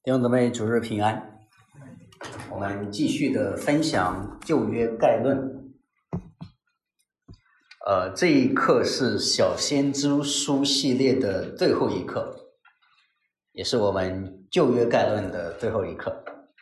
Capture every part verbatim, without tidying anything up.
弟兄姊妹，主日平安。我们继续的分享旧约概论。呃，这一课是小先知书系列的最后一课，也是我们旧约概论的最后一课。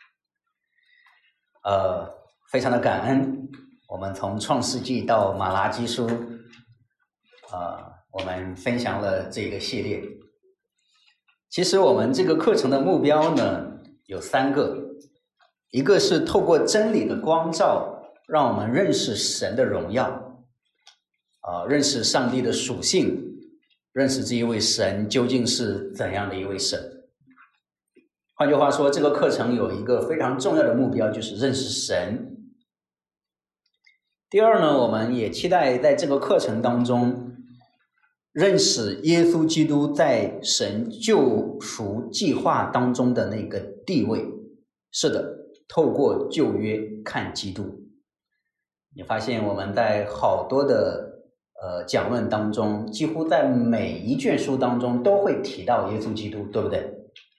呃，非常的感恩，我们从创世纪到马拉基书，呃，我们分享了这个系列。其实我们这个课程的目标呢有三个，一个是透过真理的光照，让我们认识神的荣耀，啊、呃，认识上帝的属性，认识这一位神究竟是怎样的一位神。换句话说，这个课程有一个非常重要的目标，就是认识神。第二呢，我们也期待在这个课程当中认识耶稣基督在神救赎计划当中的那个地位。是的，透过旧约看基督。你发现我们在好多的呃讲论当中，几乎在每一卷书当中都会提到耶稣基督，对不对？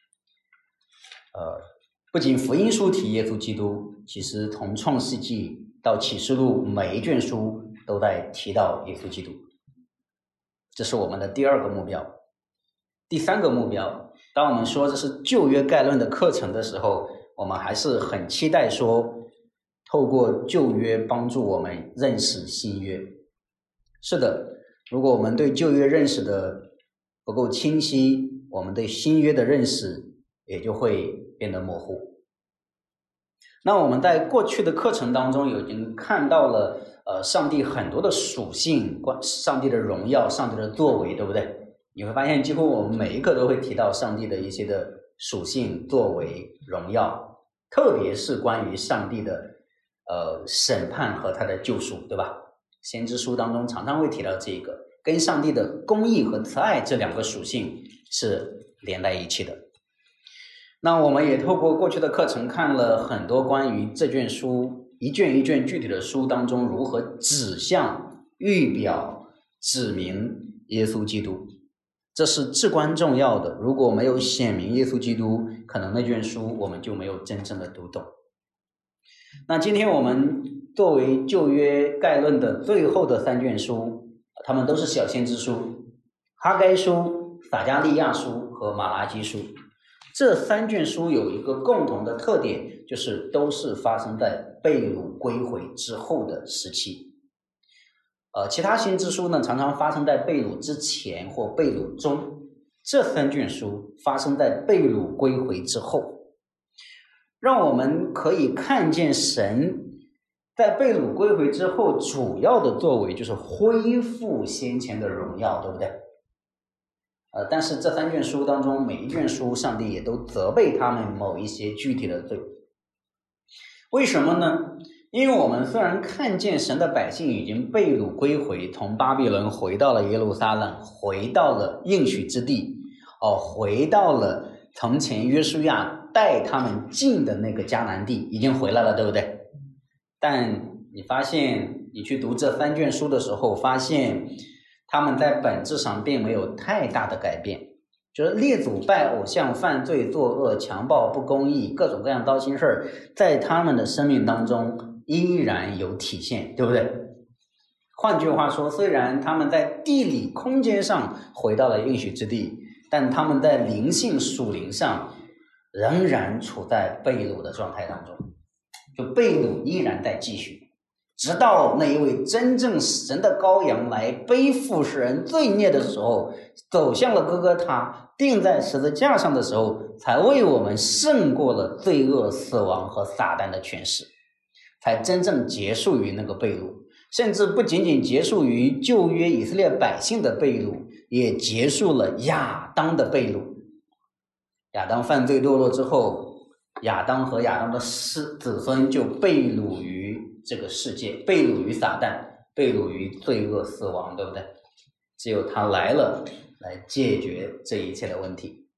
呃，不仅福音书提耶稣基督，其实从创世纪到启示录每一卷书都在提到耶稣基督。这是我们的第二个目标。第三个目标，当我们说这是旧约概论的课程的时候，我们还是很期待说透过旧约帮助我们认识新约。是的，如果我们对旧约认识的不够清晰，我们对新约的认识也就会变得模糊。那我们在过去的课程当中已经看到了呃，上帝很多的属性，上帝的荣耀，上帝的作为，对不对？你会发现几乎我们每一课都会提到上帝的一些的属性、作为、荣耀，特别是关于上帝的呃审判和他的救赎，对吧？先知书当中常常会提到这个，跟上帝的公义和慈爱这两个属性是连在一起的。那我们也透过过去的课程看了很多关于这卷书一卷一卷具体的书当中如何指向、预表、指明耶稣基督，这是至关重要的。如果没有显明耶稣基督，可能那卷书我们就没有真正的读懂。那今天我们作为旧约概论的最后的三卷书，它们都是小先知书，哈该书、撒迦利亚书和马拉基书。这三卷书有一个共同的特点，就是都是发生在被掳归回之后的时期。呃，其他先知书呢，常常发生在被掳之前或被掳中，这三卷书发生在被掳归回之后，让我们可以看见神在被掳归回之后主要的作为就是恢复先前的荣耀，对不对？呃，但是这三卷书当中，每一卷书上帝也都责备他们某一些具体的罪。为什么呢？因为我们虽然看见神的百姓已经被掳归回，从巴比伦回到了耶路撒冷，回到了应许之地，哦，回到了从前约书亚带他们进的那个迦南地，已经回来了，对不对？但你发现，你去读这三卷书的时候，发现他们在本质上并没有太大的改变，就是列祖拜偶像、犯罪、作恶、强暴、不公义，各种各样糟心事儿，在他们的生命当中依然有体现，对不对？换句话说，虽然他们在地理空间上回到了应许之地，但他们在灵性属灵上仍然处在被掳的状态当中，就被掳依然在继续。直到那一位真正神的羔羊来背负世人罪孽的时候，走向了哥哥他，钉在十字架上的时候，才为我们胜过了罪恶、死亡和撒旦的权势，才真正结束于那个被掳，甚至不仅仅结束于旧约以色列百姓的被掳，也结束了亚当的被掳。亚当犯罪堕落之后，亚当和亚当的子孙就被掳于这个世界，被掳于撒旦，被掳于罪恶死亡，对不对？只有他来了，来解决这一切的问题。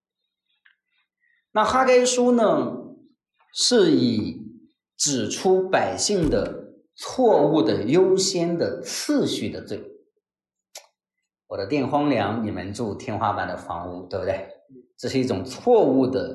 那哈该书呢，是以指出百姓的错误的优先的次序的罪。我的店荒凉，你们住天花板的房屋，对不对？这是一种错误的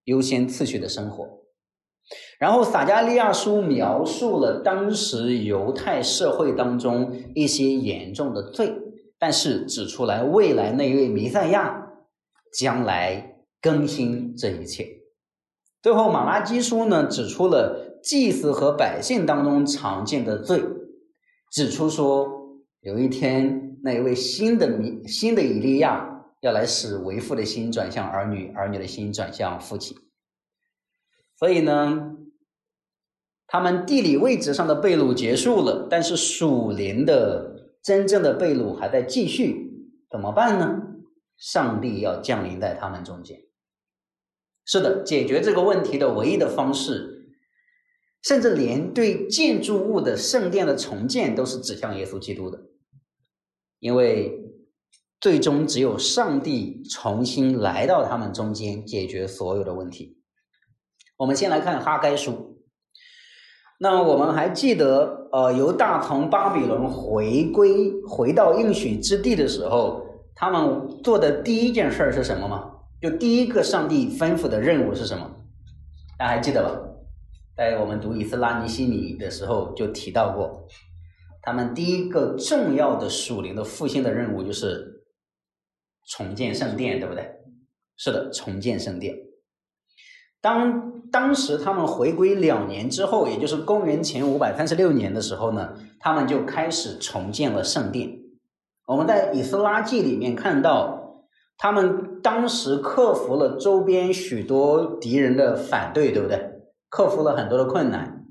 优先次序的生活。然后撒迦利亚书描述了当时犹太社会当中一些严重的罪，但是指出来未来那一位弥赛亚将来更新这一切。最后马拉基书呢，指出了祭司和百姓当中常见的罪，指出说有一天那一位新的新的以利亚要来使为父的心转向儿女，儿女的心转向父亲。所以呢，他们地理位置上的被掳结束了，但是属灵的真正的被掳还在继续，怎么办呢？上帝要降临在他们中间。是的，解决这个问题的唯一的方式，甚至连对建筑物的圣殿的重建都是指向耶稣基督的，因为最终只有上帝重新来到他们中间，解决所有的问题。我们先来看哈该书。那我们还记得呃，犹大从巴比伦回归回到应许之地的时候，他们做的第一件事是什么吗？就第一个上帝吩咐的任务是什么？大家还记得吧？在我们读以斯拉尼希米的时候就提到过，他们第一个重要的属灵的复兴的任务就是重建圣殿，对不对？是的，重建圣殿。当当时他们回归两年之后，也就是公元前五百三十六年的时候呢，他们就开始重建了圣殿。我们在以斯拉记里面看到，他们当时克服了周边许多敌人的反对，对不对？克服了很多的困难。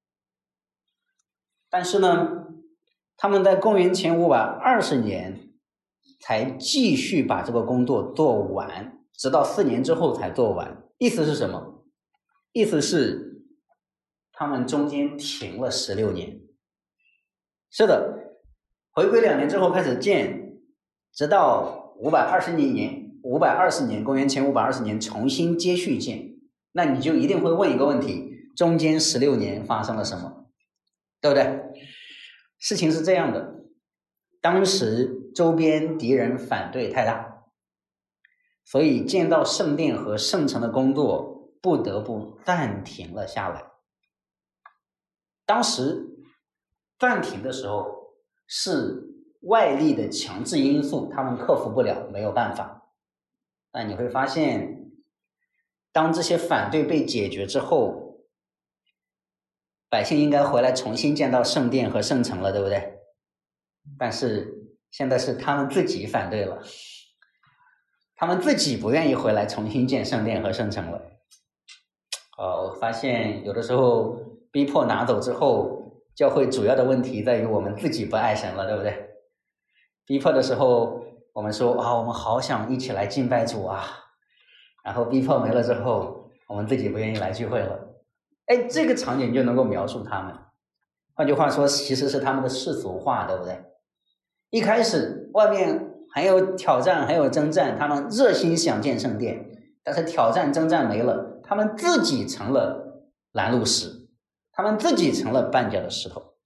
但是呢，他们在公元前五百二十年才继续把这个工作做完，直到四年之后才做完。意思是什么？意思是他们中间停了十六年。是的，回归两年之后开始建，直到五百二十年五百二十年公元前五百二十年重新接续建。那你就一定会问一个问题，中间十六年发生了什么？对不对？事情是这样的，当时周边敌人反对太大，所以建造圣殿和圣城的工作不得不暂停了下来。当时暂停的时候是外力的强制因素，他们克服不了，没有办法。但你会发现，当这些反对被解决之后，百姓应该回来重新建造圣殿和圣城了，对不对？但是现在是他们自己反对了，他们自己不愿意回来重新建圣殿和圣城了。哦，我发现有的时候逼迫拿走之后，教会主要的问题在于我们自己不爱神了，对不对？逼迫的时候我们说啊，我们好想一起来敬拜主啊，然后逼迫没了之后，我们自己不愿意来聚会了。哎，这个场景就能够描述他们。换句话说，其实是他们的世俗化，对不对？一开始外面还有挑战，还有征战，他们热心想建圣殿，但是挑战征战没了，他们自己成了拦路石，他们自己成了绊脚的石头。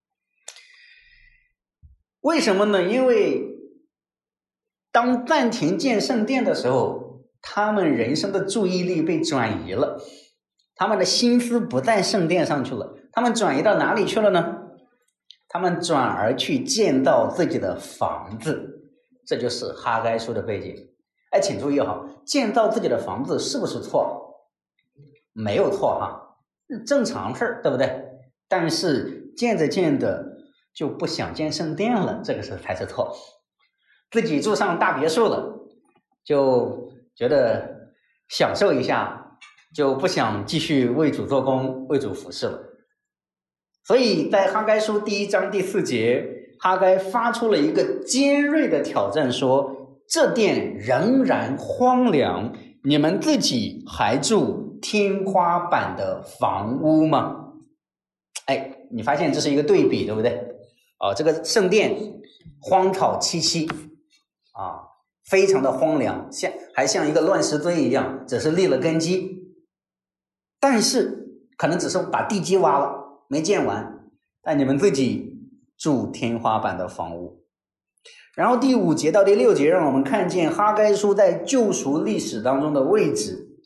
为什么呢？因为当暂停建圣殿的时候，他们人生的注意力被转移了，他们的心思不在圣殿上去了，他们转移到哪里去了呢？他们转而去建造自己的房子，这就是哈该书的背景。哎，请注意哈，建造自己的房子是不是错？没有错哈，正常事儿，对不对？但是建着建着就不想建圣殿了，这个是才是错。自己住上大别墅了，就觉得享受一下，就不想继续为主做工，为主服侍了。所以在哈该书第一章第四节，哈该发出了一个尖锐的挑战，说这殿仍然荒凉，你们自己还住天花板的房屋吗？哎，你发现这是一个对比，对不对？哦，这个圣殿荒草萋萋啊，非常的荒凉，像还像一个乱石堆一样，只是立了根基，但是可能只是把地基挖了，没建完，但你们自己住天花板的房屋。然后第五节到第六节让我们看见哈该书在救赎历史当中的位置。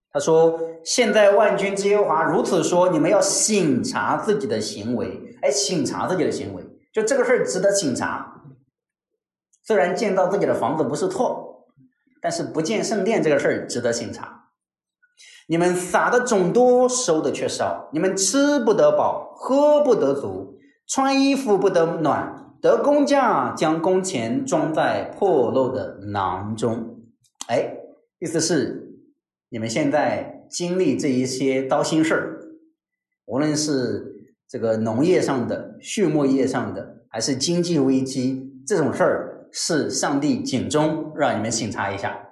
他说现在万军之耶和华如此说，你们要省察自己的行为。哎，省察自己的行为，就这个事儿值得省察。虽然建造自己的房子不是错，但是不建圣殿这个事儿值得省察。你们撒的种多，收的却少，你们吃不得饱，喝不得足，穿衣服不得暖，得工价将工钱装在破漏的囊中。哎，意思是你们现在经历这一些糟心事儿，无论是这个农业上的、畜牧业上的，还是经济危机，这种事儿是上帝警钟，让你们省察一下。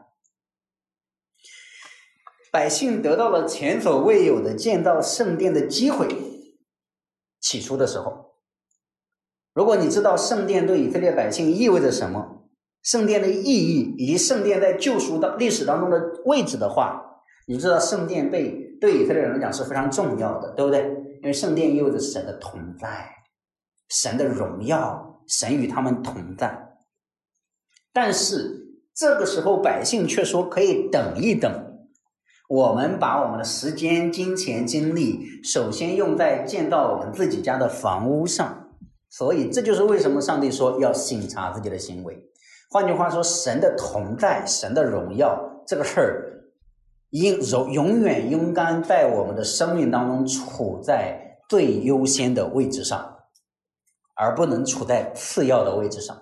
百姓得到了前所未有的建造圣殿的机会。起初的时候，如果你知道圣殿对以色列百姓意味着什么，圣殿的意义以及圣殿在救赎的历史当中的位置的话，你知道圣殿对对以色列人来讲是非常重要的，对不对？因为圣殿意味着神的同在，神的荣耀，神与他们同在。但是这个时候百姓却说可以等一等，我们把我们的时间、金钱、精力首先用在建造我们自己家的房屋上，所以这就是为什么上帝说要省察自己的行为。换句话说，神的同在、神的荣耀这个事儿应永远应该在我们的生命当中处在最优先的位置上，而不能处在次要的位置上。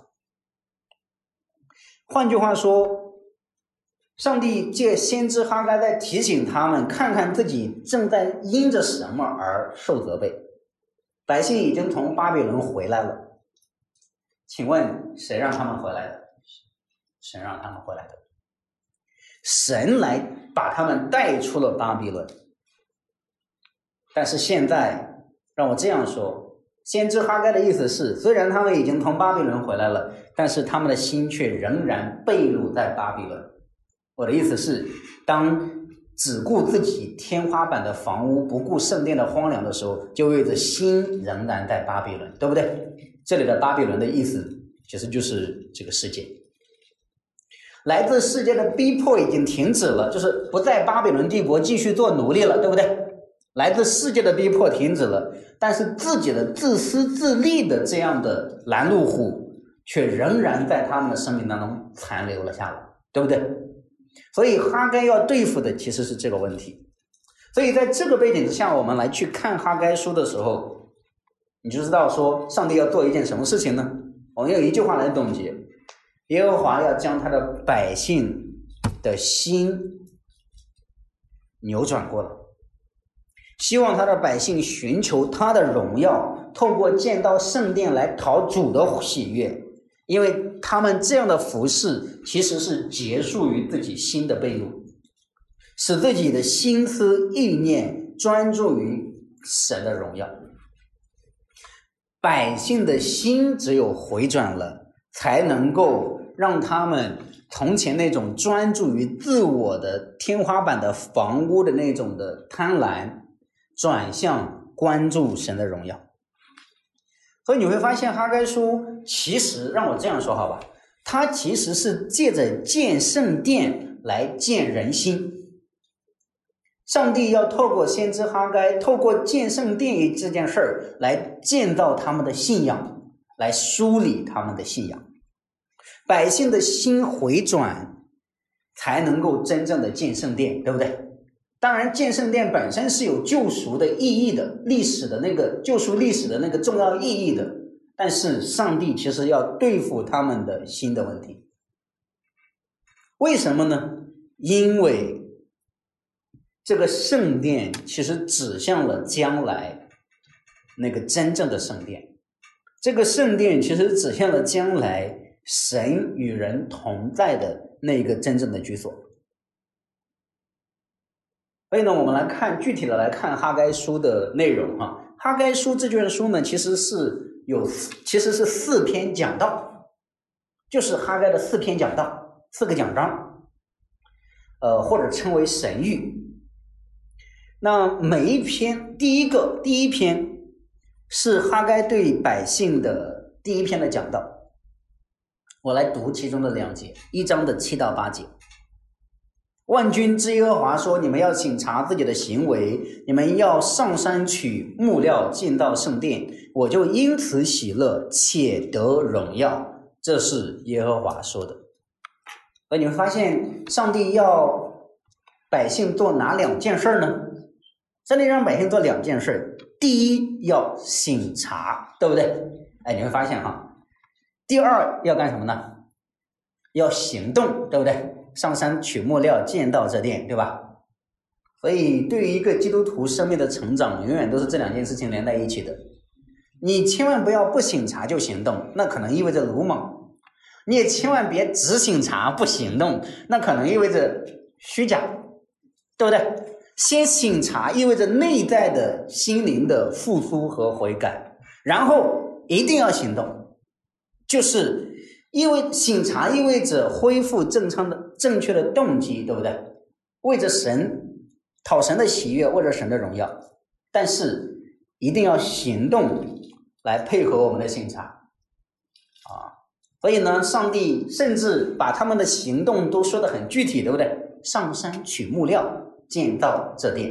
换句话说，上帝借先知哈该在提醒他们，看看自己正在因着什么而受责备。百姓已经从巴比伦回来了，请问谁让他们回来的？神让他们回来的，神来把他们带出了巴比伦。但是现在让我这样说，先知哈该的意思是，虽然他们已经从巴比伦回来了，但是他们的心却仍然被掳在巴比伦。我的意思是，当只顾自己天花板的房屋，不顾圣殿的荒凉的时候，就意味着心仍然在巴比伦，对不对？这里的巴比伦的意思其实就是这个世界。来自世界的逼迫已经停止了，就是不在巴比伦帝国继续做奴隶了，对不对？来自世界的逼迫停止了，但是自己的自私自利的这样的拦路虎却仍然在他们的生命当中残留了下来，对不对？所以哈该要对付的其实是这个问题。所以在这个背景之下，我们来去看哈该书的时候，你就知道说上帝要做一件什么事情呢？我们用一句话来总结，耶和华要将他的百姓的心扭转过来，希望他的百姓寻求他的荣耀，透过建造圣殿来讨主的喜悦，因为他们这样的服事其实是结束于自己心的被掳，使自己的心思意念专注于神的荣耀。百姓的心只有回转了，才能够让他们从前那种专注于自我的天花板的房屋的那种的贪婪，转向关注神的荣耀。所以你会发现哈该书其实，让我这样说好吧，它其实是借着建圣殿来建人心。上帝要透过先知哈该，透过建圣殿这件事儿来建造他们的信仰，来梳理他们的信仰。百姓的心回转，才能够真正的建圣殿，对不对？当然建圣殿本身是有救赎的意义的，历史的那个救赎历史的那个重要意义的，但是上帝其实要对付他们的心的问题。为什么呢？因为这个圣殿其实指向了将来那个真正的圣殿，这个圣殿其实指向了将来神与人同在的那个真正的居所。所以呢，我们来看具体的来看哈该书的内容哈。哈该书这卷书呢，其实是有其实是四篇讲道，就是哈该的四篇讲道，四个讲章，呃，或者称为神谕。那每一篇，第一个第一篇是哈该对百姓的第一篇的讲道，我来读其中的两节，一章的七到八节。 万军之耶和华说，你们要省察自己的行为，你们要上山取木料建造圣殿，我就因此喜乐，且得荣耀。这是耶和华说的。而你会发现上帝要百姓做哪两件事呢？上帝让百姓做两件事，第一要省察，对不对？哎，你会发现哈，第二要干什么呢？要行动，对不对？上山取木料建造这殿，对吧？所以对于一个基督徒生命的成长，永远都是这两件事情连在一起的。你千万不要不省察就行动，那可能意味着鲁莽；你也千万别只省察不行动，那可能意味着虚假，对不对？先省察意味着内在的心灵的复苏和悔改，然后一定要行动，就是因为省察意味着恢复正常的正确的动机，对不对？为着神，讨神的喜悦，为着神的荣耀，但是一定要行动来配合我们的省察啊！所以呢，上帝甚至把他们的行动都说得很具体，对不对？上山取木料建造这殿。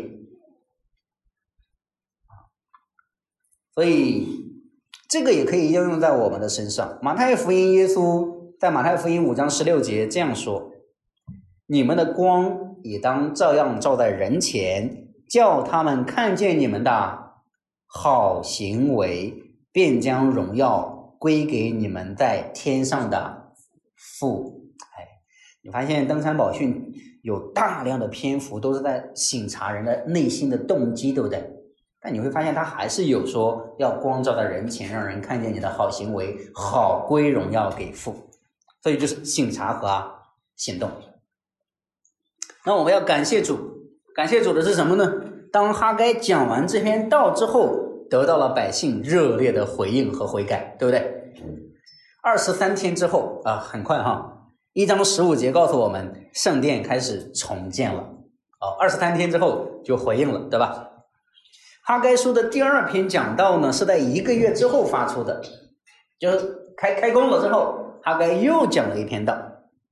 所以这个也可以应用在我们的身上。马太福音耶稣在马太福音五章十六节这样说，你们的光也当照样照在人前，叫他们看见你们的好行为，便将荣耀归给你们在天上的父。哎，你发现登山宝训有大量的篇幅都是在省察人的内心的动机，对不对？但你会发现他还是有说要光照在人前，让人看见你的好行为，好归荣耀给父。所以就是省察和、啊、行动。那我们要感谢主，感谢主的是什么呢？当哈该讲完这篇道之后，得到了百姓热烈的回应和悔改，对不对？二十三天之后啊，很快哈，一章十五节告诉我们，圣殿开始重建了。哦，二十三天之后就回应了，对吧？哈该书的第二篇讲道呢，是在一个月之后发出的，就是开开工了之后，哈该又讲了一篇道。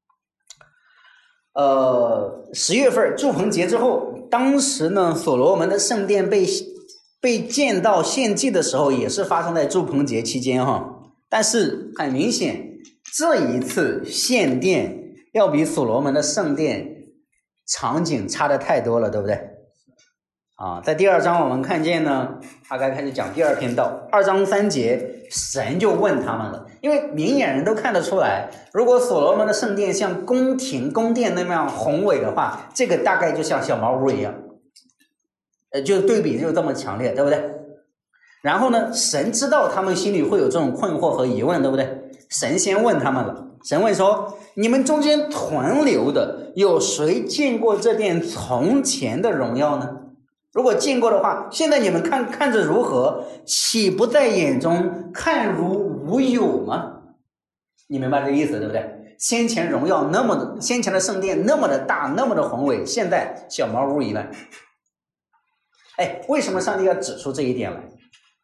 呃，十月份住棚节之后，当时呢，所罗门的圣殿被被建到献祭的时候，也是发生在住棚节期间哈。但是很明显，这一次献殿要比所罗门的圣殿场景差得太多了，对不对？啊，在第二章我们看见呢，哈该开始讲第二篇道，二章三节，神就问他们了，因为明眼人都看得出来，如果所罗门的圣殿像宫廷宫殿那样宏伟的话，这个大概就像小茅屋一样，呃，就对比就这么强烈，对不对？然后呢，神知道他们心里会有这种困惑和疑问，对不对？神先问他们了，神问说，你们中间存留的有谁见过这殿从前的荣耀呢？如果见过的话，现在你们看看着如何？岂不在眼中看如无有吗？你明白这个意思对不对？先前荣耀那么的，先前的圣殿那么的大，那么的宏伟，现在小茅屋一般。哎，为什么上帝要指出这一点来？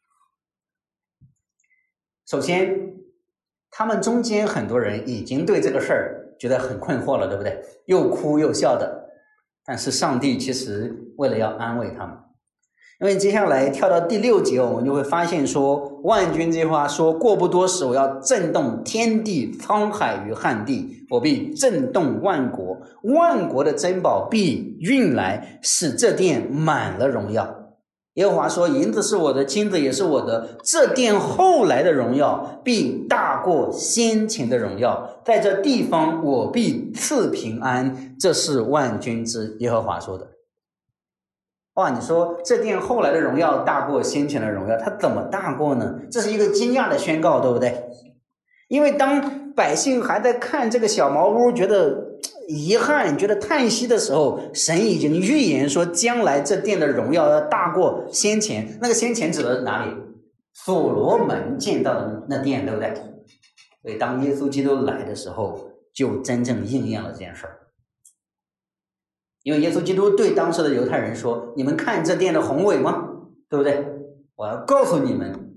首先，他们中间很多人已经对这个事儿觉得很困惑了，对不对？又哭又笑的。但是上帝其实为了要安慰他们，因为接下来跳到第六节，我们就会发现说，万军之耶和华说，过不多时，我要震动天地沧海与旱地，我必震动万国，万国的珍宝必运来，使这殿满了荣耀。耶和华说，银子是我的，金子也是我的，这殿后来的荣耀必大过先前的荣耀，在这地方我必赐平安，这是万军之耶和华说的。哇，你说这殿后来的荣耀大过先前的荣耀，它怎么大过呢？这是一个惊讶的宣告，对不对？因为当百姓还在看这个小茅屋，觉得遗憾，觉得叹息的时候，神已经预言说，将来这殿的荣耀要大过先前。那个先前指的是哪里？所罗门建造的那殿，对不对？所以当耶稣基督来的时候，就真正应验了这件事儿。因为耶稣基督对当时的犹太人说，你们看这殿的宏伟吗？对不对？我要告诉你们，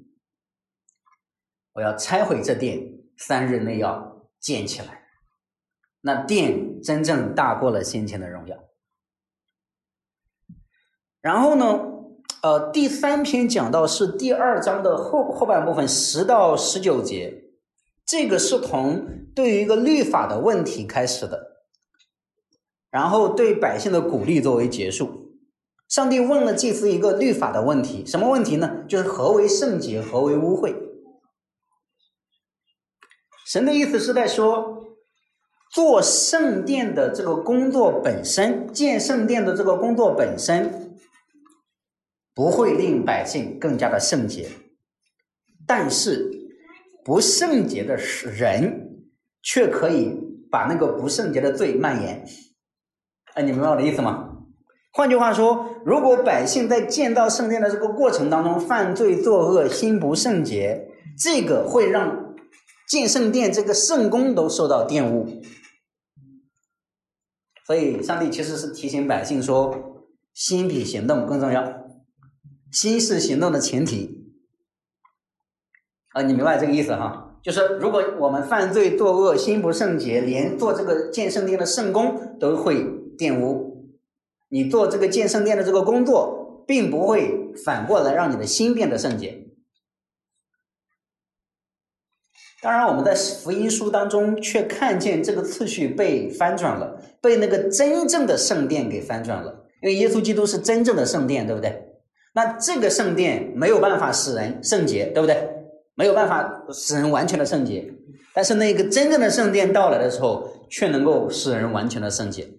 我要拆毁这殿，三日内要建起来。那殿真正大过了先前的荣耀。然后呢，呃，第三篇讲到是第二章的后后半部分十到十九节，这个是从对于一个律法的问题开始的，然后对百姓的鼓励作为结束。上帝问了祭司一个律法的问题，什么问题呢？就是何为圣洁，何为污秽。神的意思是在说，做圣殿的这个工作本身，建圣殿的这个工作本身不会令百姓更加的圣洁，但是不圣洁的人却可以把那个不圣洁的罪蔓延。哎，你明白我的意思吗？换句话说，如果百姓在建造圣殿的这个过程当中犯罪作恶，心不圣洁，这个会让建圣殿这个圣工都受到玷污。所以上帝其实是提醒百姓说，心比行动更重要，心是行动的前提。啊，你明白这个意思哈？就是如果我们犯罪作恶，心不圣洁，连做这个建圣殿的圣工都会玷污。你做这个建圣殿的这个工作，并不会反过来让你的心变得圣洁。当然我们在福音书当中却看见这个次序被翻转了，被那个真正的圣殿给翻转了。因为耶稣基督是真正的圣殿，对不对？那这个圣殿没有办法使人圣洁，对不对？没有办法使人完全的圣洁，但是那个真正的圣殿到来的时候，却能够使人完全的圣洁。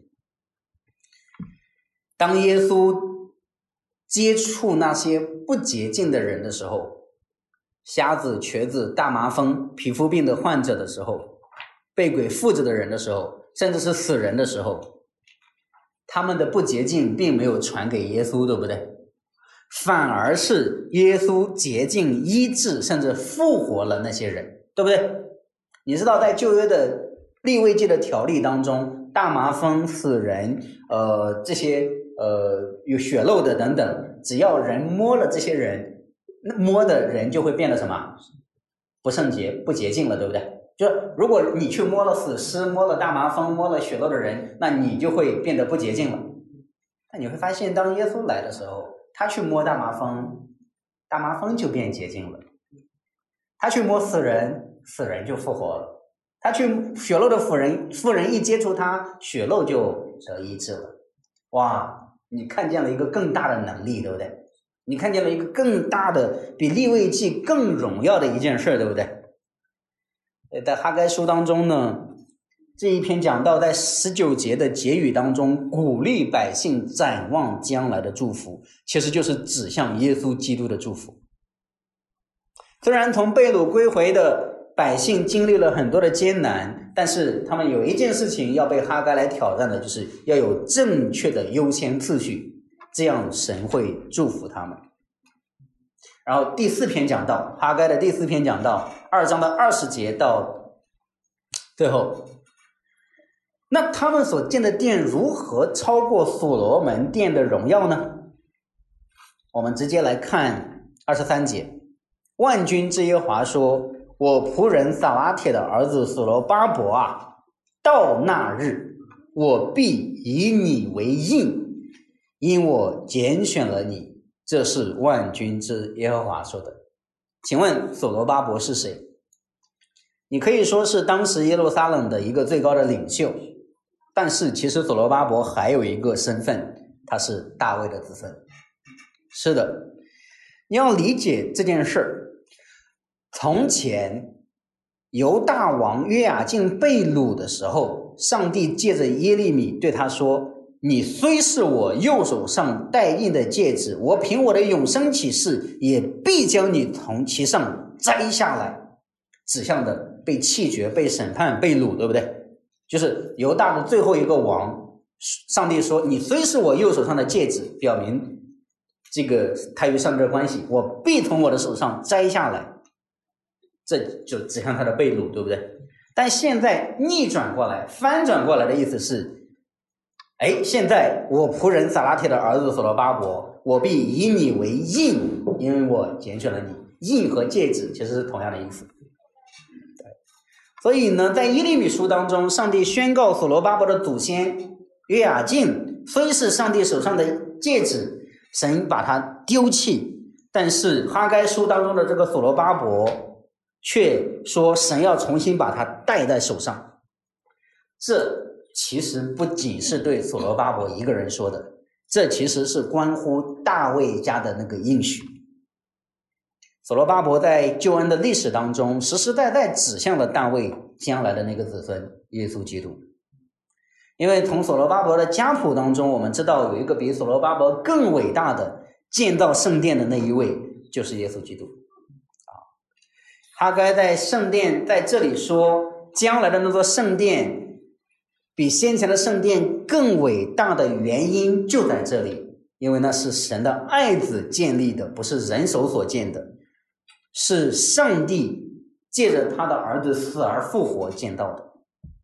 当耶稣接触那些不洁净的人的时候，瞎子、瘸子、大麻风、皮肤病的患者的时候，被鬼附着的人的时候，甚至是死人的时候，他们的不洁净并没有传给耶稣，对不对？反而是耶稣洁净、医治，甚至复活了那些人，对不对？你知道在旧约的利未记的条例当中，大麻风、死人，呃，这些呃有血漏的等等，只要人摸了这些人，摸的人就会变得什么？不圣洁、不洁净了，对不对？就是如果你去摸了死尸、摸了大麻风、摸了血漏的人，那你就会变得不洁净了。但你会发现，当耶稣来的时候，他去摸大麻风，大麻风就变洁净了；他去摸死人，死人就复活了；他去血漏的妇人，妇人一接触他，血漏就得医治了。哇，你看见了一个更大的能力，对不对？你看见了一个更大的，比利未记更荣耀的一件事，对不对？在哈该书当中呢，这一篇讲到在十九节的结语当中，鼓励百姓展望将来的祝福，其实就是指向耶稣基督的祝福。虽然从被掳归回的百姓经历了很多的艰难，但是他们有一件事情要被哈该来挑战的，就是要有正确的优先次序，这样神会祝福他们。然后第四篇讲到，哈该的第四篇讲到二章的二十节到最后，那他们所建的殿如何超过所罗门殿的荣耀呢？我们直接来看二十三节，万军之耶和华说，我仆人撒拉铁的儿子所罗巴伯啊，到那日我必以你为印，因我拣选了你，这是万军之耶和华说的。请问所罗巴伯是谁？你可以说是当时耶路撒冷的一个最高的领袖，但是其实所罗巴伯还有一个身份，他是大卫的子孙。是的，你要理解这件事。从前犹大王约雅敬被掳的时候，上帝借着耶利米对他说，你虽是我右手上戴印的戒指，我凭我的永生启示也必将你从其上摘下来，指向的被弃绝、被审判、被掳，对不对？就是犹大的最后一个王，上帝说你虽是我右手上的戒指，表明这个他与上帝的关系，我必从我的手上摘下来，这就指向他的被掳，对不对？但现在逆转过来，翻转过来的意思是，哎，现在我仆人撒拉铁的儿子所罗巴伯，我必以你为印，因为我拣选了你。印和戒指其实是同样的意思。 所以呢，在耶利米书当中，上帝宣告所罗巴伯的祖先约雅敬虽是上帝手上的戒指，神把它丢弃，但是哈该书当中的这个所罗巴伯却说神要重新把它戴在手上。这其实不仅是对所罗巴伯一个人说的，这其实是关乎大卫家的那个应许。所罗巴伯在救恩的历史当中，实实在在指向了大卫将来的那个子孙耶稣基督。因为从所罗巴伯的家谱当中，我们知道有一个比所罗巴伯更伟大的建造圣殿的那一位，就是耶稣基督。哈该在圣殿在这里说，将来的那座圣殿比先前的圣殿更伟大的原因就在这里，因为那是神的爱子建立的，不是人手所建的，是上帝借着他的儿子死而复活建造的。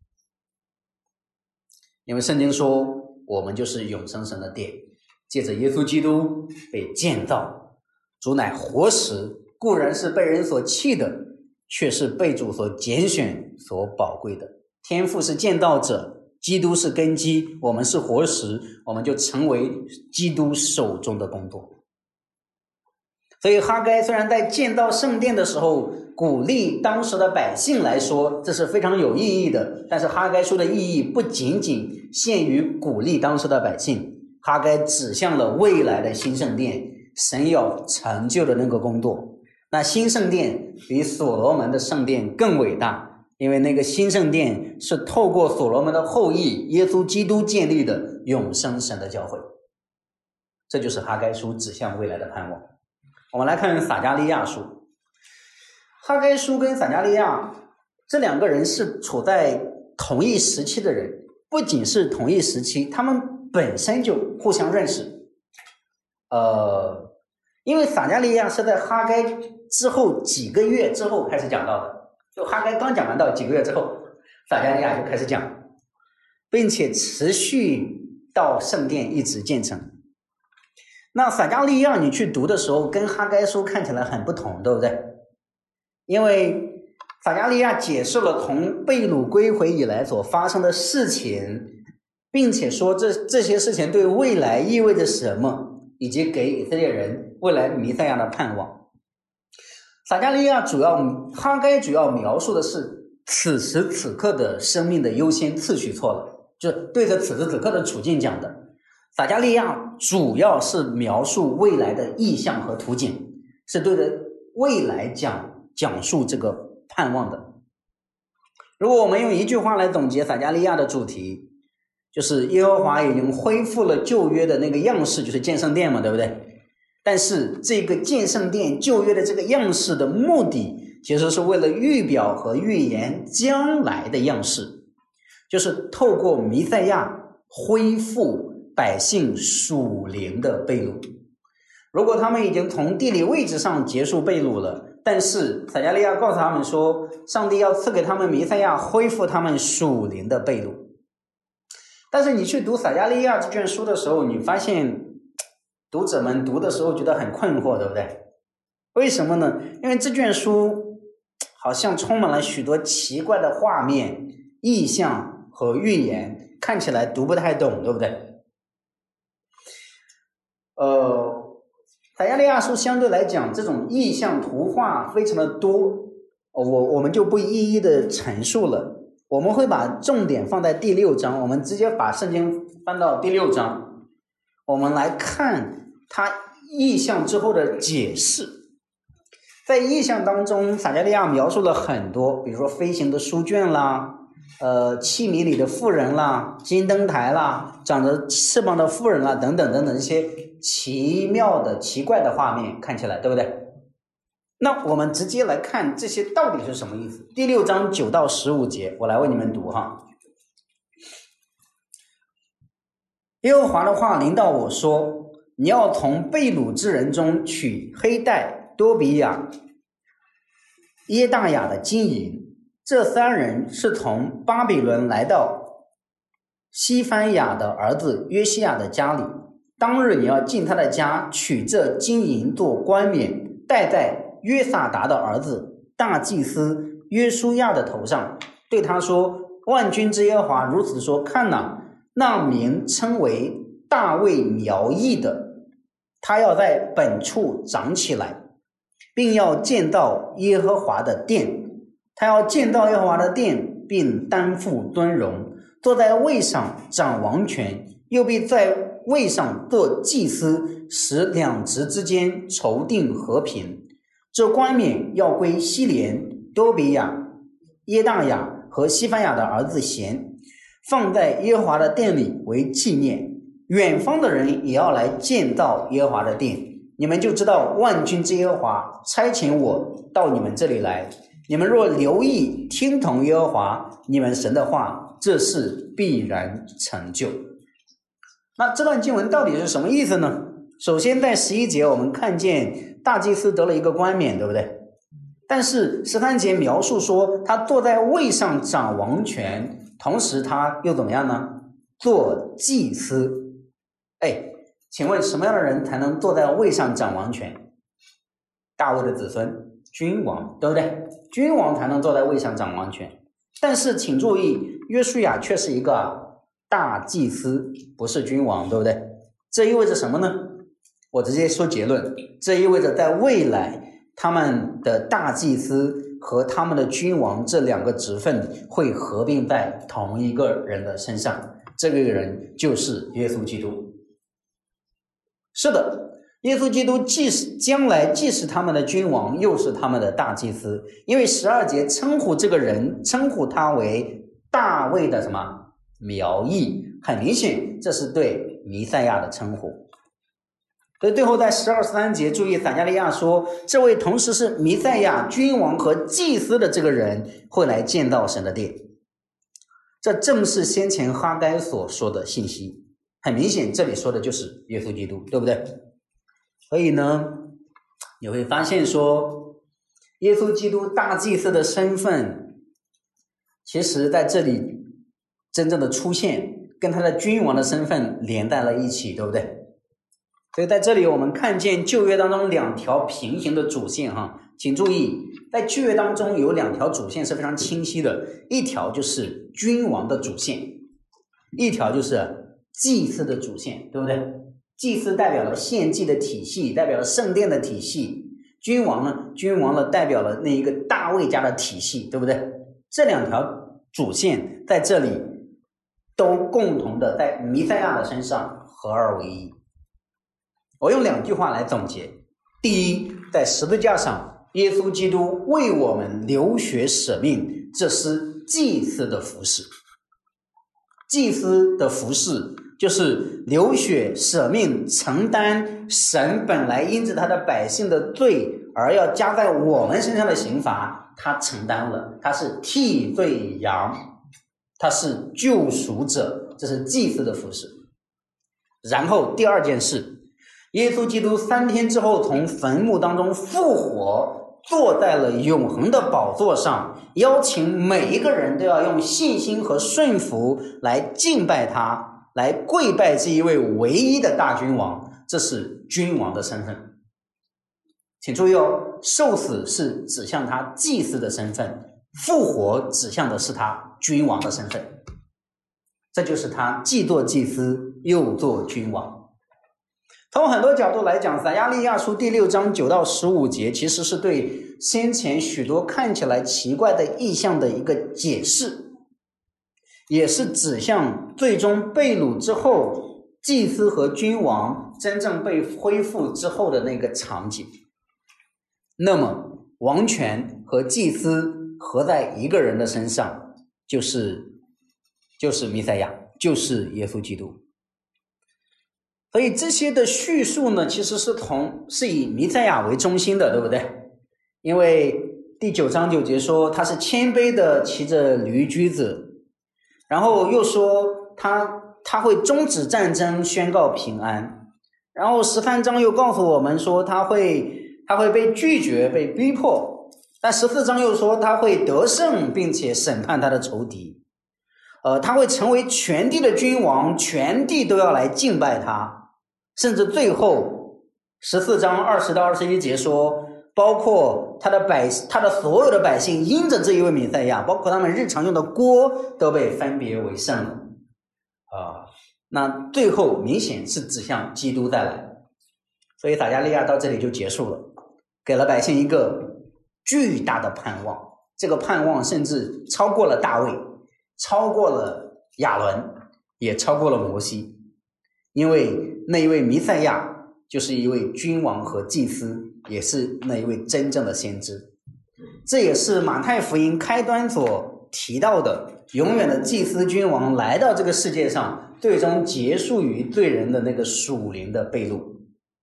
因为圣经说我们就是永生神的殿，借着耶稣基督被建造，主乃活石，固然是被人所弃的，却是被主所拣选所宝贵的。天父是建造者，基督是根基，我们是活石，我们就成为基督手中的工作。所以哈该虽然在建造圣殿的时候鼓励当时的百姓来说，这是非常有意义的，但是哈该书的意义不仅仅限于鼓励当时的百姓，哈该指向了未来的新圣殿，神要成就的那个工作。那新圣殿比所罗门的圣殿更伟大，因为那个新圣殿是透过所罗门的后裔耶稣基督建立的永生神的教会。这就是哈该书指向未来的盼望。我们来看撒迦利亚书。哈该书跟撒迦利亚这两个人是处在同一时期的人，不仅是同一时期，他们本身就互相认识。呃，因为撒迦利亚是在哈该之后几个月之后开始讲到的，就哈该刚讲完到几个月之后，撒迦利亚就开始讲，并且持续到圣殿一直建成。那撒迦利亚你去读的时候跟哈该书看起来很不同，对不对？因为撒迦利亚解释了从被掳归回以来所发生的事情，并且说这这些事情对未来意味着什么，以及给以色列人未来弥赛亚的盼望。撒迦利亚主要哈该主要描述的是此时此刻的生命的优先次序错了，就对着此时此刻的处境讲的。撒迦利亚主要是描述未来的意象和图景，是对着未来讲讲述这个盼望的。如果我们用一句话来总结撒迦利亚的主题，就是耶和华已经恢复了旧约的那个样式，就是建圣殿嘛，对不对？但是这个建圣殿旧约的这个样式的目的，其实是为了预表和预言将来的样式，就是透过弥赛亚恢复百姓属灵的被掳。如果他们已经从地理位置上结束被掳了，但是撒迦利亚告诉他们说，上帝要赐给他们弥赛亚，恢复他们属灵的被掳。但是你去读撒迦利亚这卷书的时候，你发现读者们读的时候觉得很困惑，对不对？为什么呢？因为这卷书好像充满了许多奇怪的画面、意象和预言，看起来读不太懂，对不对？呃，撒迦利亚书相对来讲，这种意象图画非常的多，我我们就不一一的陈述了。我们会把重点放在第六章，我们直接把圣经翻到第六章，我们来看它意象之后的解释。在意象当中，撒迦利亚描述了很多，比如说飞行的书卷啦，呃，器皿里的妇人啦，金灯台啦，长着翅膀的妇人啦，等等等等，这些奇妙的奇怪的画面，看起来对不对？那我们直接来看这些到底是什么意思。第六章九到十五节，我来为你们读哈。耶和华的话临到我说，你要从被掳之人中取黑带、多比亚、耶大雅的金银，这三人是从巴比伦来到西番雅的儿子约西亚的家里。当日你要进他的家，取这金银做冠冕，戴在约萨达的儿子大祭司约书亚的头上， 对他说，万军之耶和华如此说，看哪，那名称为大卫苗裔的，他要在本处长起来，并要见到耶和华的殿，他要见到耶和华的殿，并担负尊荣，坐在位上掌王权，又必在位上做祭司，使两职之间筹定和平。这冠冕要归希连、多比亚、耶大雅和西番雅的儿子贤，放在耶和华的殿里为纪念。远方的人也要来见到耶和华的殿，你们就知道万军之耶和华差遣我到你们这里来。你们若留意听从耶和华你们神的话，这事必然成就。那这段经文到底是什么意思呢？首先在十一节我们看见大祭司得了一个冠冕，对不对？但是十三节描述说他坐在位上掌王权，同时他又怎么样呢？做祭司。哎，请问什么样的人才能坐在位上掌王权？大卫的子孙，君王，对不对？君王才能坐在位上掌王权。但是请注意，约书亚却是一个大祭司，不是君王，对不对？这意味着什么呢？我直接说结论，这意味着在未来他们的大祭司和他们的君王这两个职分会合并在同一个人的身上，这个人就是耶稣基督。是的，耶稣基督既是将来既是他们的君王，又是他们的大祭司，因为十二节称呼这个人，称呼他为大卫的什么苗裔，很明显这是对弥赛亚的称呼。所以最后在十二、十三节，注意撒迦利亚说，这位同时是弥赛亚、君王和祭司的这个人会来见到神的殿。这正是先前哈该所说的信息，很明显这里说的就是耶稣基督，对不对？所以呢，你会发现说，耶稣基督大祭司的身份，其实在这里真正的出现，跟他的君王的身份连在了一起，对不对？所以在这里我们看见旧约当中两条平行的主线哈，请注意，在旧约当中有两条主线是非常清晰的，一条就是君王的主线，一条就是祭司的主线，对不对？祭司代表了献祭的体系，代表了圣殿的体系，君王呢，君王呢代表了那一个大卫家的体系，对不对？这两条主线在这里都共同的在弥赛亚的身上合二为一。我用两句话来总结。第一，在十字架上，耶稣基督为我们流血舍命，这是祭司的服事。祭司的服事就是流血舍命，承担神本来因着他的百姓的罪而要加在我们身上的刑罚，他承担了，他是替罪羊，他是救赎者，这是祭司的服事。然后第二件事，耶稣基督三天之后从坟墓当中复活，坐在了永恒的宝座上，邀请每一个人都要用信心和顺服来敬拜他，来跪拜这一位唯一的大君王，这是君王的身份。请注意哦，受死是指向他祭司的身份，复活指向的是他君王的身份，这就是他既做祭司又做君王。从很多角度来讲，撒迦利亚书第六章九到十五节其实是对先前许多看起来奇怪的意象的一个解释，也是指向最终被掳之后祭司和君王真正被恢复之后的那个场景。那么王权和祭司合在一个人的身上，就是就是弥赛亚，就是耶稣基督。所以这些的叙述呢，其实是同是以弥赛亚为中心的，对不对？因为第九章九节说他是谦卑的骑着驴驹子，然后又说他他会终止战争，宣告平安。然后十三章又告诉我们说他会他会被拒绝，被逼迫。但十四章又说他会得胜，并且审判他的仇敌。呃，他会成为全地的君王，全地都要来敬拜他。甚至最后十四章二十到二十一节说， 包括他的百他的所有的百姓因着这一位弥赛亚，包括他们日常用的锅都被分别为圣了啊。那最后明显是指向基督再来，所以撒迦利亚到这里就结束了，给了百姓一个巨大的盼望，这个盼望甚至超过了大卫，超过了亚伦，也超过了摩西，因为那一位弥赛亚就是一位君王和祭司，也是那一位真正的先知。这也是马太福音开端所提到的，永远的祭司君王来到这个世界上，最终结束于罪人的那个属灵的被掳。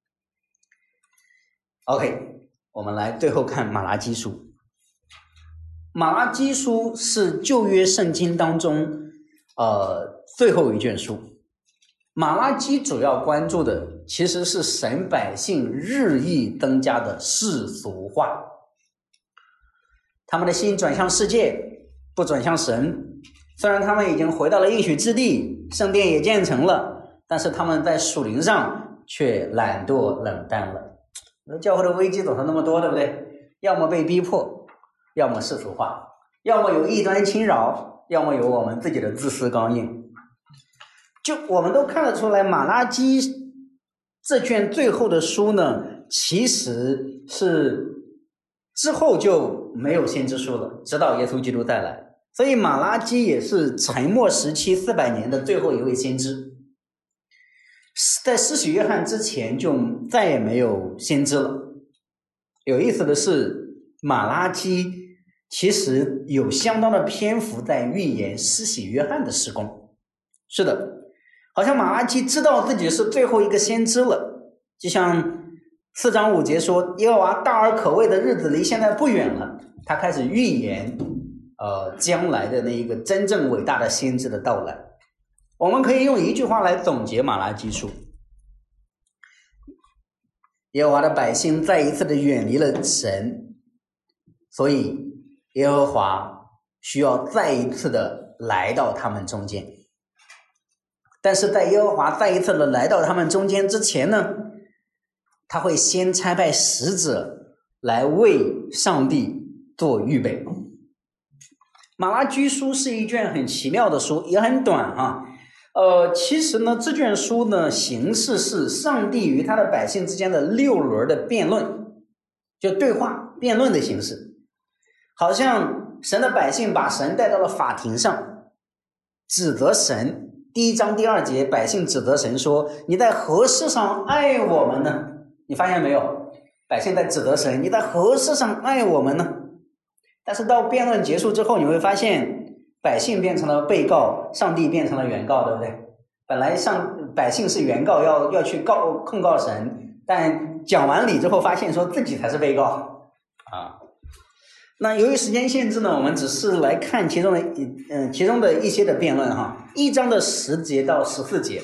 OK， 我们来最后看马拉基书。马拉基书是旧约圣经当中呃最后一卷书。马拉基主要关注的其实是神百姓日益增加的世俗化，他们的心转向世界，不转向神。虽然他们已经回到了应许之地，圣殿也建成了，但是他们在属灵上却懒惰冷淡了。教会的危机总是那么多，对不对？要么被逼迫，要么世俗化，要么有异端侵扰，要么有我们自己的自私刚硬。就我们都看得出来，马拉基这卷最后的书呢，其实是之后就没有先知书了，直到耶稣基督再来。所以马拉基也是沉默时期四百年的最后一位先知。在施洗约翰之前就再也没有先知了。有意思的是，马拉基其实有相当的篇幅在预言施洗约翰的事工。是的，好像马拉基知道自己是最后一个先知了，就像四章五节说，耶和华大而可畏的日子离现在不远了，他开始预言呃将来的那一个真正伟大的先知的到来。我们可以用一句话来总结马拉基书：耶和华的百姓再一次的远离了神，所以耶和华需要再一次的来到他们中间。但是在耶和华再一次的来到他们中间之前呢，他会先差派使者来为上帝做预备。马拉基书是一卷很奇妙的书，也很短啊。呃，其实呢，这卷书呢，形式是上帝与他的百姓之间的六轮的辩论，就对话辩论的形式，好像神的百姓把神带到了法庭上，指责神。第一章第二节，百姓指责神说：“你在何事上爱我们呢？”你发现没有？百姓在指责神：“你在何事上爱我们呢？”但是到辩论结束之后，你会发现百姓变成了被告，上帝变成了原告，对不对？本来上百姓是原告，要要去告控告神，但讲完理之后发现说自己才是被告啊。那由于时间限制呢，我们只是来看其中的一嗯、呃、其中的一些的辩论哈。一章的十节到十四节，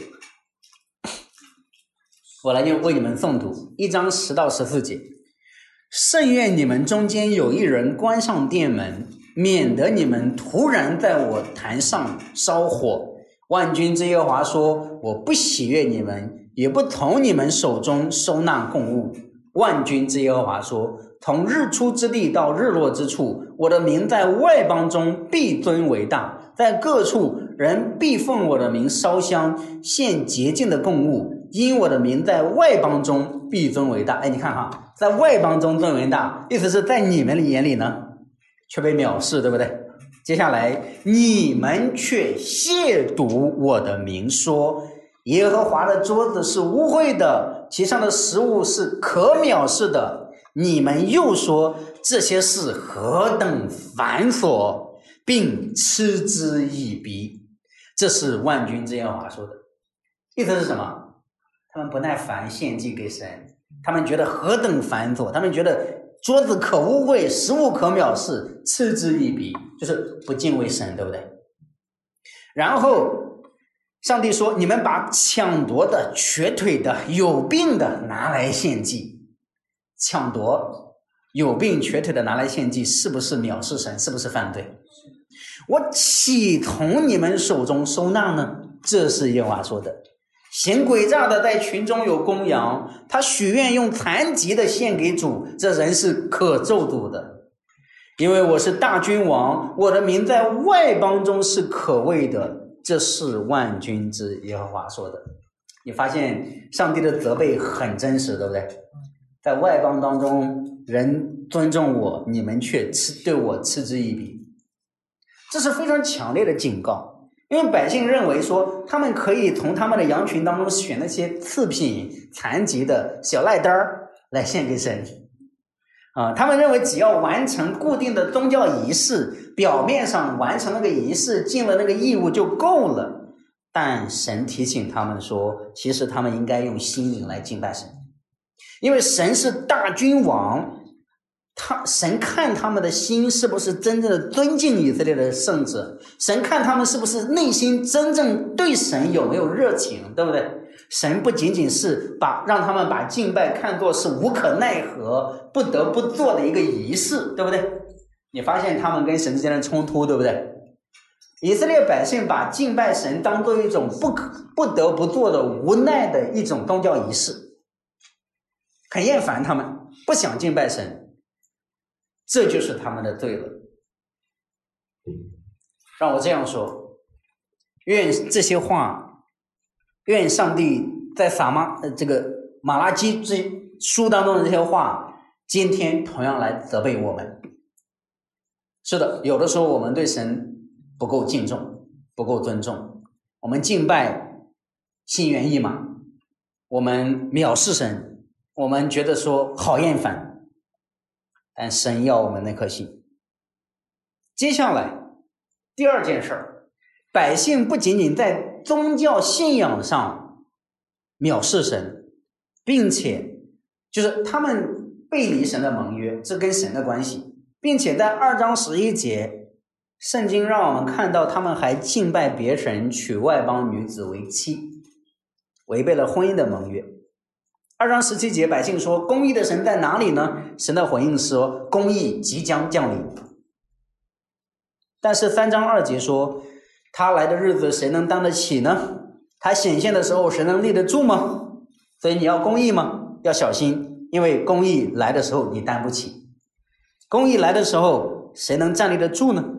我来为你们诵读。一章十到十四节，甚愿你们中间有一人关上殿门，免得你们突然在我坛上烧火。万军之耶和华说：我不喜悦你们，也不从你们手中收纳供物。万军之耶和华说：从日出之地到日落之处，我的名在外邦中必尊为大，在各处人必奉我的名烧香，献洁净的供物，因我的名在外邦中必尊为大。哎，你看哈，在外邦中尊为大，意思是在你们的眼里呢却被藐视，对不对？接下来，你们却亵渎我的名，说耶和华的桌子是污秽的，其上的食物是可藐视的。你们又说这些事何等繁琐，并嗤之以鼻。这是万军之耶和华说的。意思是什么？他们不耐烦献祭给神，他们觉得何等繁琐，他们觉得桌子可污秽，食物可藐视，嗤之以鼻，就是不敬畏神，对不对？然后上帝说，你们把抢夺的、瘸腿的、有病的拿来献祭。抢夺有病瘸腿的拿来献祭，是不是藐视神？是不是犯罪？我岂从你们手中收纳呢？这是耶和华说的。 行诡诈的在群中有公羊，他许愿用残疾的献给主，这人是可咒诅的。因为我是大君王，我的名在外邦中是可畏的，这是万军之耶和华说的。你发现上帝的责备很真实，对不对？在外邦当中，人尊重我，你们却对我嗤之以鼻，这是非常强烈的警告。因为百姓认为说，他们可以从他们的羊群当中选那些次品、残疾的小赖单儿来献给神啊，他们认为只要完成固定的宗教仪式，表面上完成那个仪式，尽了那个义务就够了。但神提醒他们说，其实他们应该用心灵来敬拜神，因为神是大君王，他神看他们的心是不是真正的尊敬以色列的圣者，神看他们是不是内心真正对神有没有热情，对不对？神不仅仅是把让他们把敬拜看作是无可奈何不得不做的一个仪式，对不对？你发现他们跟神之间的冲突，对不对？以色列百姓把敬拜神当作一种不可不得不做的无奈的一种宗教仪式，很厌烦他们，不想敬拜神，这就是他们的罪了。让我这样说，愿这些话，愿上帝在撒马这个马拉基之书当中的这些话，今天同样来责备我们。是的，有的时候我们对神不够敬重，不够尊重，我们敬拜心猿意马，我们藐视神，我们觉得说好厌烦，但神要我们那颗心。接下来第二件事儿，百姓不仅仅在宗教信仰上藐视神，并且就是他们背离神的盟约，这跟神的关系，并且在二章十一节圣经让我们看到他们还敬拜别神，娶外邦女子为妻，违背了婚姻的盟约。二章十七节百姓说，公义的神在哪里呢？神的回应说，公义即将降临。但是三章二节说，他来的日子谁能担得起呢？他显现的时候谁能立得住吗？所以你要公义吗？要小心，因为公义来的时候你担不起，公义来的时候谁能站立得住呢？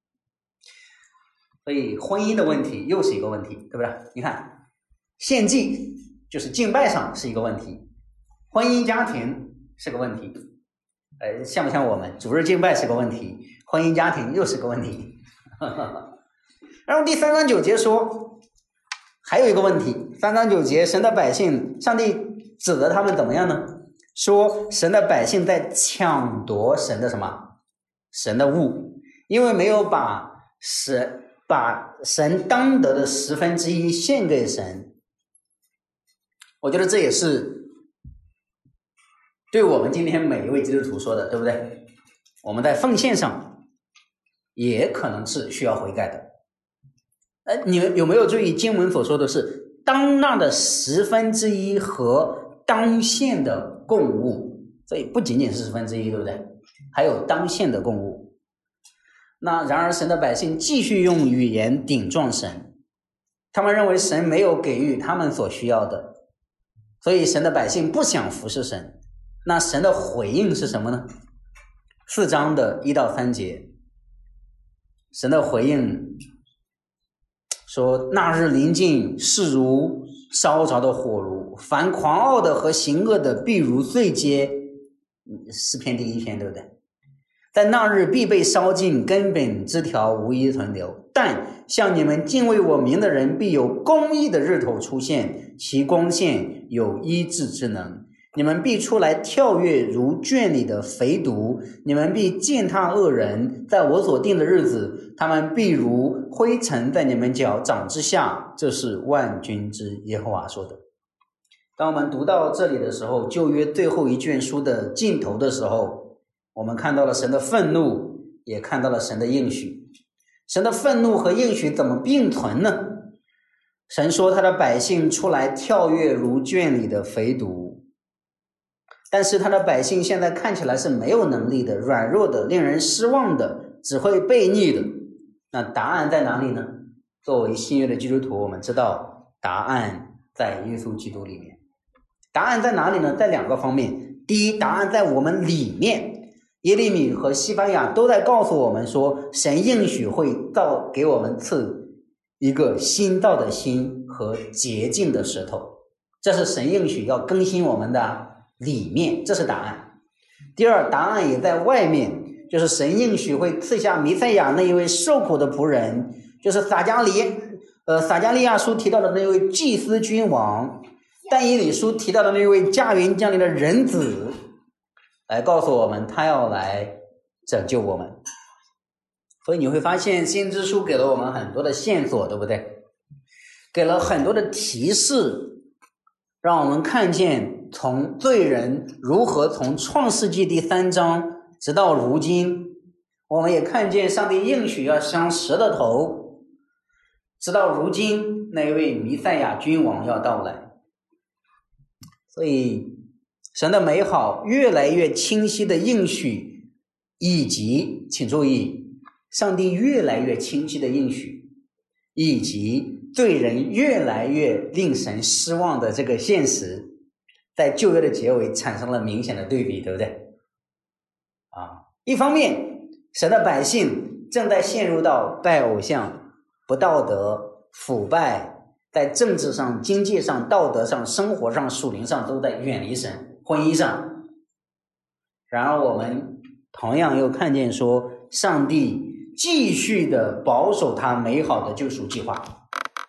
所以婚姻的问题又是一个问题，对不对？你看献祭就是敬拜上是一个问题，婚姻家庭是个问题，呃，像不像我们主日敬拜是个问题，婚姻家庭又是个问题。然后第三章九节说还有一个问题，三章九节神的百姓，上帝指责他们怎么样呢？说神的百姓在抢夺神的什么？神的物，因为没有把神把神当得的十分之一献给神。我觉得这也是对我们今天每一位基督徒说的，对不对？我们在奉献上也可能是需要悔改的。呃，你们有没有注意经文所说的是当纳的十分之一和当献的供物，所以不仅仅是十分之一，对不对？还有当献的供物。那然而神的百姓继续用语言顶撞神，他们认为神没有给予他们所需要的，所以神的百姓不想服侍神。那神的回应是什么呢？四章的一到三节，神的回应说，那日临近，势如烧着的火炉，凡狂傲的和行恶的必如碎秸。诗篇第一篇，对不对？在那日必被烧尽，根本枝条无一存留。但像你们敬畏我名的人，必有公义的日头出现，其光线有医治之能。你们必出来跳跃如圈里的肥犊，你们必践踏恶人，在我所定的日子，他们必如灰尘在你们脚掌之下。这是万军之耶和华说的。当我们读到这里的时候，旧约最后一卷书的尽头的时候，我们看到了神的愤怒，也看到了神的应许。神的愤怒和应许怎么并存呢？神说他的百姓出来跳跃如圈里的肥犊，但是他的百姓现在看起来是没有能力的，软弱的，令人失望的，只会悖逆的。那答案在哪里呢？作为新约的基督徒，我们知道答案在耶稣基督里面。答案在哪里呢？在两个方面。第一，答案在我们里面。耶利米和西番雅都在告诉我们说，神应许会造给我们赐一个新造的心和洁净的石头，这是神应许要更新我们的里面，这是答案。第二，答案也在外面，就是神应许会赐下弥赛亚那一位受苦的仆人，就是撒迦利呃撒迦利亚书提到的那位祭司君王，但以理书提到的那位驾云降临的人子，来告诉我们他要来拯救我们。所以你会发现先知书给了我们很多的线索，对不对？给了很多的提示，让我们看见从罪人如何从创世纪第三章直到如今，我们也看见上帝应许要伤蛇的头，直到如今那位弥赛亚君王要到来。所以神的美好越来越清晰的应许，以及请注意，上帝越来越清晰的应许，以及罪人越来越令神失望的这个现实，在旧约的结尾产生了明显的对比，对不对？啊，一方面神的百姓正在陷入到拜偶像、不道德、腐败，在政治上、经济上、道德上、生活上、属灵上都在远离神，婚姻上。然而我们同样又看见说，上帝继续的保守他美好的救赎计划。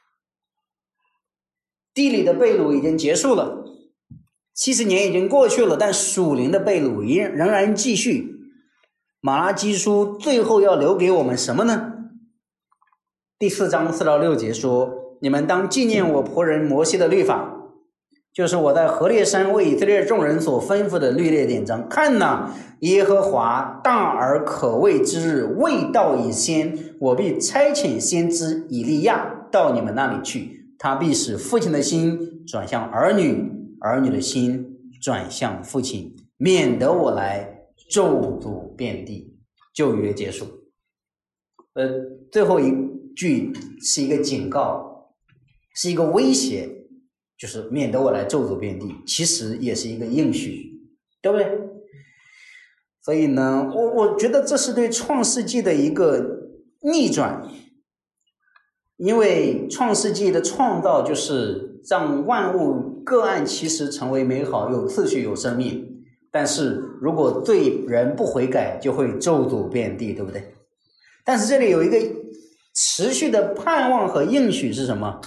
地理的被掳已经结束了，七十年已经过去了，但属灵的被掳仍然继续。马拉基书最后要留给我们什么呢？第四章四到六节说，你们当纪念我仆人摩西的律法，就是我在何烈山为以色列众人所吩咐的律例典章。看哪，耶和华大而可畏之日未到以先，我必差遣先知以利亚到你们那里去，他必使父亲的心转向儿女，儿女的心转向父亲，免得我来咒诅遍地。旧约结束。呃，最后一句是一个警告，是一个威胁，就是免得我来咒诅遍地，其实也是一个应许，对不对？所以呢，我我觉得这是对创世纪的一个逆转，因为创世纪的创造就是让万物各按其时成为美好，有次序有生命，但是如果罪人不悔改，就会咒诅遍地，对不对？但是这里有一个持续的盼望和应许是什么？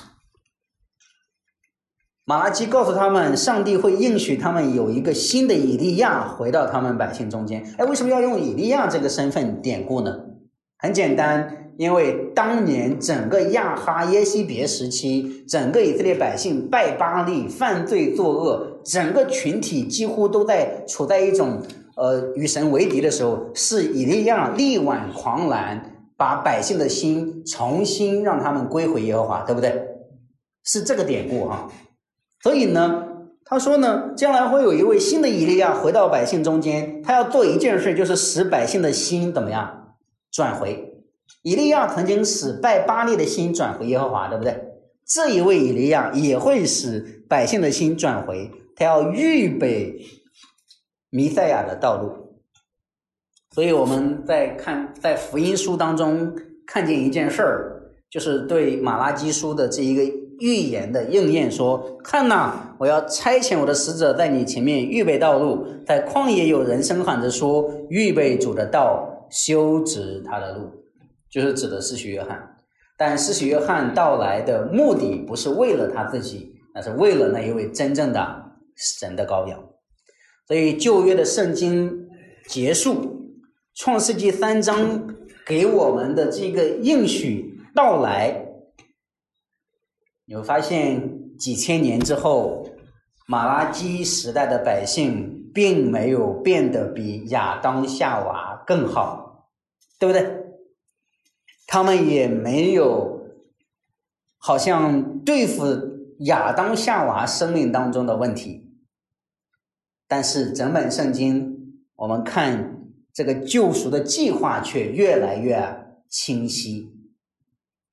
马拉基告诉他们，上帝会应许他们有一个新的以利亚回到他们百姓中间。哎，为什么要用以利亚这个身份典故呢？很简单，因为当年整个亚哈耶西别时期，整个以色列百姓拜巴力、犯罪作恶，整个群体几乎都在处在一种呃与神为敌的时候，是以利亚力挽狂澜，把百姓的心重新让他们归回耶和华，对不对？是这个典故哈。所以呢，他说呢，将来会有一位新的以利亚回到百姓中间，他要做一件事，就是使百姓的心怎么样转回。以利亚曾经使拜巴力的心转回耶和华，对不对？这一位以利亚也会使百姓的心转回，他要预备弥赛亚的道路。所以我们在看在福音书当中看见一件事儿，就是对马拉基书的这一个预言的应验，说看哪，我要差遣我的使者在你前面预备道路，在旷野有人声喊着说，预备主的道，修直他的路，就是指的施洗约翰。但施洗约翰到来的目的不是为了他自己，那是为了那一位真正的神的羔羊。所以旧约的圣经结束，创世纪三章给我们的这个应许到来，你会发现几千年之后，马拉基时代的百姓并没有变得比亚当夏娃更好，对不对？他们也没有好像对付亚当夏娃生命当中的问题。但是整本圣经我们看这个救赎的计划却越来越清晰。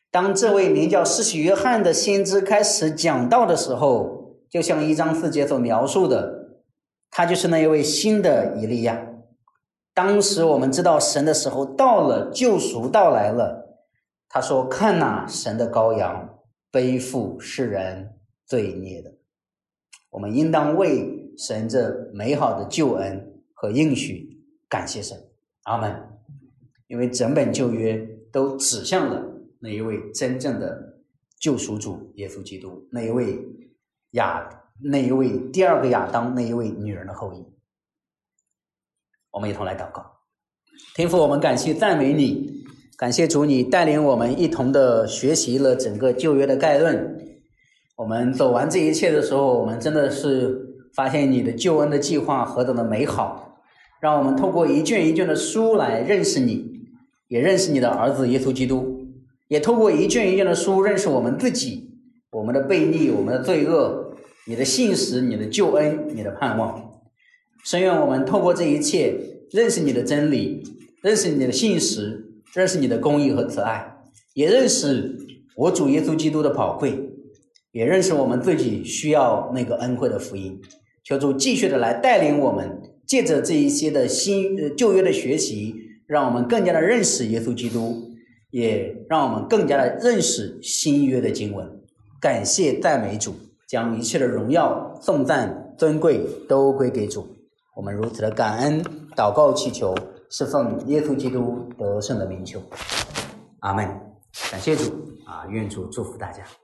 当这位名叫施洗约翰的先知开始讲道的时候，就像一章四节所描述的，他就是那一位新的以利亚。当时我们知道神的时候到了，救赎到来了。他说，看哪，神的羔羊背负世人罪孽的。我们应当为神这美好的救恩和应许感谢神。阿们。因为整本旧约都指向了那一位真正的救赎主耶稣基督，那一位亚那一位第二个亚当，那一位女人的后裔。我们一同来祷告。天父，我们感谢赞美你，感谢主，你带领我们一同的学习了整个旧约的概论。我们走完这一切的时候，我们真的是发现你的救恩的计划何等的美好，让我们透过一卷一卷的书来认识你，也认识你的儿子耶稣基督，也透过一卷一卷的书认识我们自己，我们的悖逆，我们的罪恶，你的信实，你的救恩，你的盼望。深愿我们透过这一切认识你的真理，认识你的信实，认识你的公义和慈爱，也认识我主耶稣基督的宝贵，也认识我们自己需要那个恩惠的福音。求主继续的来带领我们，借着这一些的新呃旧约的学习，让我们更加的认识耶稣基督，也让我们更加的认识新约的经文。感谢赞美主，将一切的荣耀颂赞尊贵都归给主。我们如此的感恩祷告祈求，是奉耶稣基督得胜的名求。阿们。感谢主啊，愿主祝福大家。